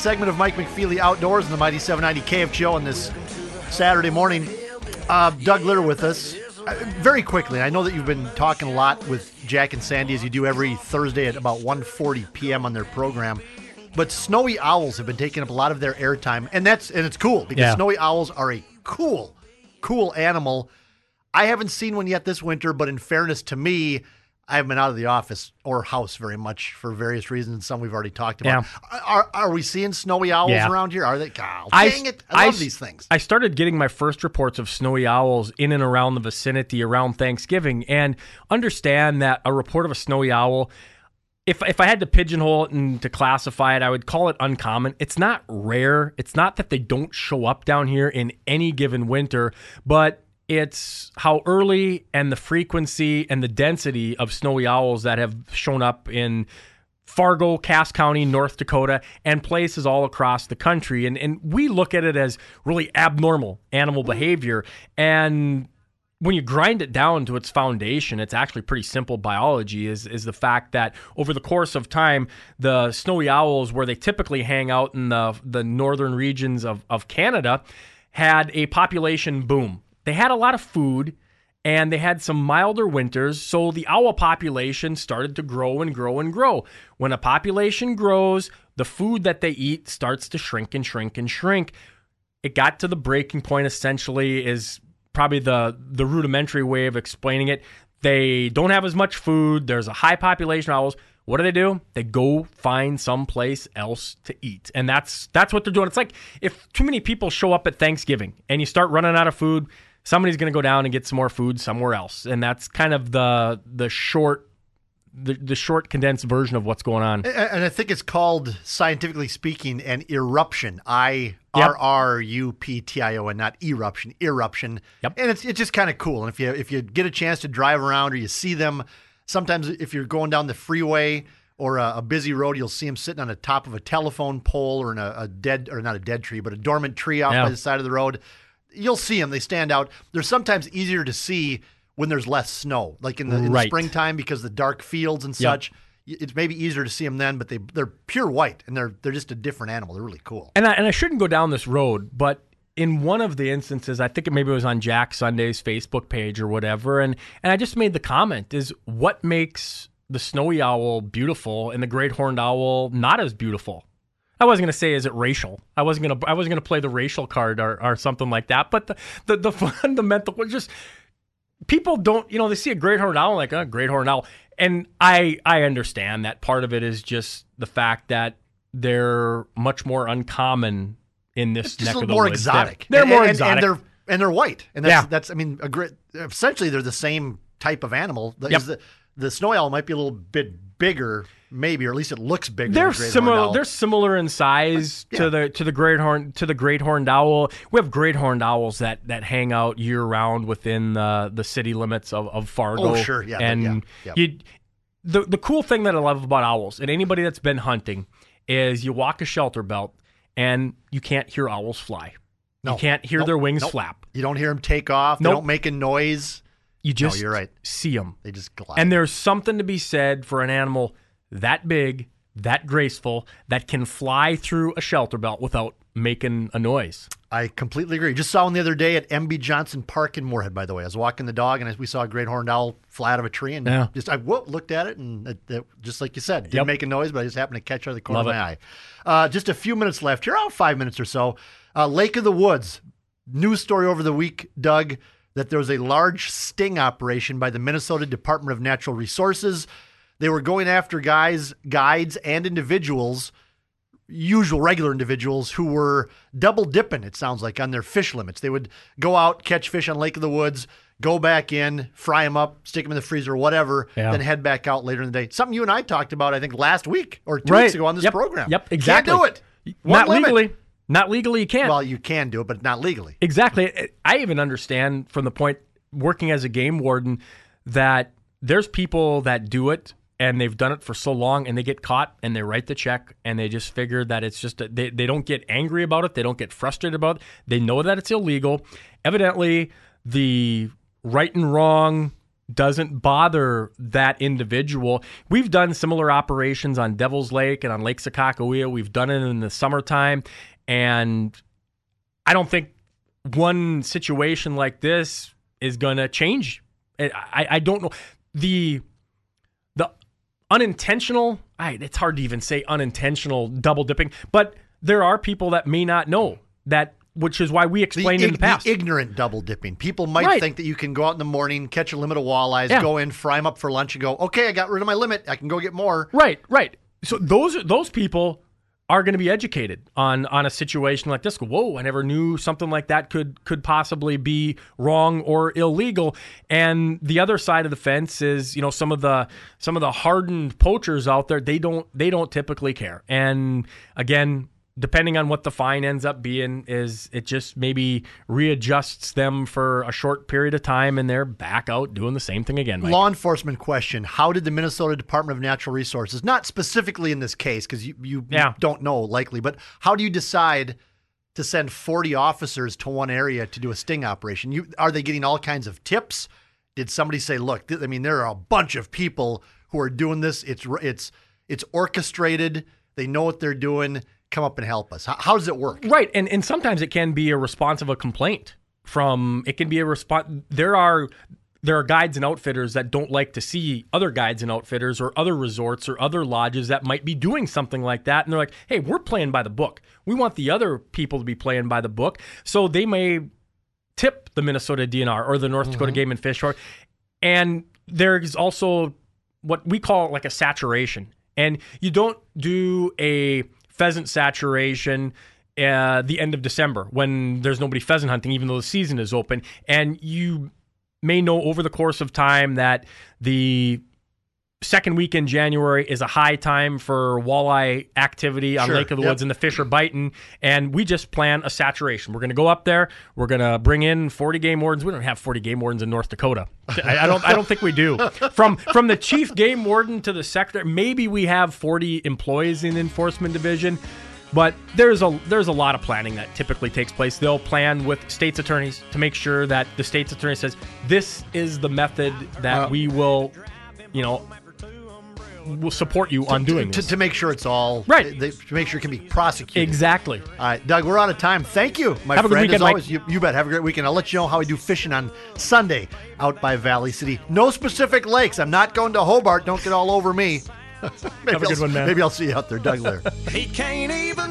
segment of Mike McFeely Outdoors in the Mighty 790 KFGO on this Saturday morning. Doug Litter with us. Very quickly, I know that you've been talking a lot with Jack and Sandy as you do every Thursday at about 1:40 p.m. on their program. But snowy owls have been taking up a lot of their airtime, and it's cool because snowy owls are a cool animal. I haven't seen one yet this winter, but in fairness to me, I haven't been out of the office or house very much for various reasons. Some we've already talked about. Yeah. Are we seeing snowy owls around here? Are they? God, dang it! I love these things. I started getting my first reports of snowy owls in and around the vicinity around Thanksgiving, and understand that a report of a snowy owl, if I had to pigeonhole it and to classify it, I would call it uncommon. It's not rare. It's not that they don't show up down here in any given winter, but it's how early and the frequency and the density of snowy owls that have shown up in Fargo, Cass County, North Dakota, and places all across the country. And we look at it as really abnormal animal behavior. And when you grind it down to its foundation, it's actually pretty simple biology, is the fact that over the course of time, the snowy owls, where they typically hang out in the northern regions of Canada, had a population boom. They had a lot of food, and they had some milder winters, so the owl population started to grow and grow and grow. When a population grows, the food that they eat starts to shrink and shrink and shrink. It got to the breaking point, essentially, is probably the rudimentary way of explaining it. They don't have as much food. There's a high population of owls. What do? They go find someplace else to eat. And that's what they're doing. It's like if too many people show up at Thanksgiving and you start running out of food, somebody's going to go down and get some more food somewhere else. And that's kind of the short condensed version of what's going on. And I think it's called, scientifically speaking, an eruption. IRRUPTION, not eruption. Eruption. Yep. And it's just kind of cool. And if you get a chance to drive around or you see them, sometimes if you're going down the freeway or a busy road, you'll see them sitting on the top of a telephone pole or in a dead, or not a dead tree, but a dormant tree off by the side of the road. You'll see them. They stand out. They're sometimes easier to see when there's less snow, like in the springtime, because the dark fields and such. It's maybe easier to see them then, but they're pure white, and they're just a different animal. They're really cool. And I shouldn't go down this road, but in one of the instances, I think maybe it was on Jack Sunday's Facebook page or whatever, and I just made the comment, is what makes the snowy owl beautiful and the great horned owl not as beautiful? I wasn't going to say, is it racial? I wasn't going to play the racial card or something like that. But the fundamental was just, people don't, they see a great horned owl like a great horned owl. And I understand that part of it is just the fact that they're much more uncommon in this neck of the woods. More exotic. They're more exotic. And they're white. And that's I mean, essentially they're the same type of animal. The snowy owl might be a little bit bigger, maybe, or at least it looks bigger. They're similar. They're similar in size to the great horned owl. We have great horned owls that hang out year round within the city limits of Fargo. Oh, sure, yeah. And the cool thing that I love about owls, and anybody that's been hunting, is you walk a shelter belt and you can't hear owls fly. No. You can't hear their wings flap. You don't hear them take off. They don't make a noise. You just you're right. See them. They just glide. And there's something to be said for an animal that big, that graceful, that can fly through a shelter belt without making a noise. I completely agree. Just saw one the other day at M.B. Johnson Park in Moorhead, by the way. I was walking the dog, and we saw a great horned owl fly out of a tree, and I looked at it, and it, just like you said, didn't make a noise, but I just happened to catch her out of the corner of my eye. Just a few minutes left here, 5 minutes or so. Lake of the Woods. News story over the week, Doug, that there was a large sting operation by the Minnesota Department of Natural Resources. They were going after guides, and individuals, regular individuals, who were double dipping, it sounds like, on their fish limits. They would go out, catch fish on Lake of the Woods, go back in, fry them up, stick them in the freezer, whatever, then head back out later in the day. Something you and I talked about, I think, last week or 2 weeks ago on this program. Yep, exactly. Can't do it. Not legally. Not legally, you can't. Well, you can do it, but not legally. Exactly. I even understand from the point, working as a game warden, that there's people that do it and they've done it for so long and they get caught and they write the check and they just figure that it's just, they don't get angry about it. They don't get frustrated about it. They know that it's illegal. Evidently, the right and wrong doesn't bother that individual. We've done similar operations on Devil's Lake and on Lake Sakakawea. We've done it in the summertime, and I don't think one situation like this is going to change. I don't know. The unintentional, it's hard to even say unintentional double dipping, but there are people that may not know that, which is why we explained in the past. The ignorant double dipping. People might think that you can go out in the morning, catch a limit of walleyes, go in, fry them up for lunch, and go, okay, I got rid of my limit. I can go get more. Right. So those people are going to be educated on a situation like this. Whoa, I never knew something like that could possibly be wrong or illegal. And the other side of the fence is, some of the hardened poachers out there, they don't typically care. And again, depending on what the fine ends up being, is it just maybe readjusts them for a short period of time and they're back out doing the same thing again. Mike. Law enforcement question. How did the Minnesota Department of Natural Resources, not specifically in this case, because you don't know likely, but how do you decide to send 40 officers to one area to do a sting operation? Are they getting all kinds of tips? Did somebody say, look, there are a bunch of people who are doing this. It's orchestrated. They know what they're doing. Come up and help us. How does it work? Right. And sometimes it can be a response of a complaint there are guides and outfitters that don't like to see other guides and outfitters or other resorts or other lodges that might be doing something like that. And they're like, hey, we're playing by the book. We want the other people to be playing by the book. So they may tip the Minnesota DNR or the North Dakota Game and Fish Corps. And there's also what we call like a saturation. And you don't do a pheasant saturation the end of December when there's nobody pheasant hunting, even though the season is open. And you may know over the course of time that the second week in January is a high time for walleye activity on Lake of the Woods, and the fish are biting. And we just plan a saturation. We're going to go up there. We're going to bring in 40 game wardens. We don't have 40 game wardens in North Dakota. I don't think we do. From the chief game warden to the secretary, maybe we have 40 employees in the enforcement division. But there's a lot of planning that typically takes place. They'll plan with state's attorneys to make sure that the state's attorney says, this is the method that we will, will support you on doing this. To make sure it's all right. To make sure it can be prosecuted. Exactly. All right, Doug, we're out of time. Thank you, my friend. Have a good weekend, as always, Mike. you bet. Have a great weekend. I'll let you know how we do fishing on Sunday out by Valley City. No specific lakes. I'm not going to Hobart. Don't get all over me. Have a good one, man. Maybe I'll see you out there, Doug Lair. He can't even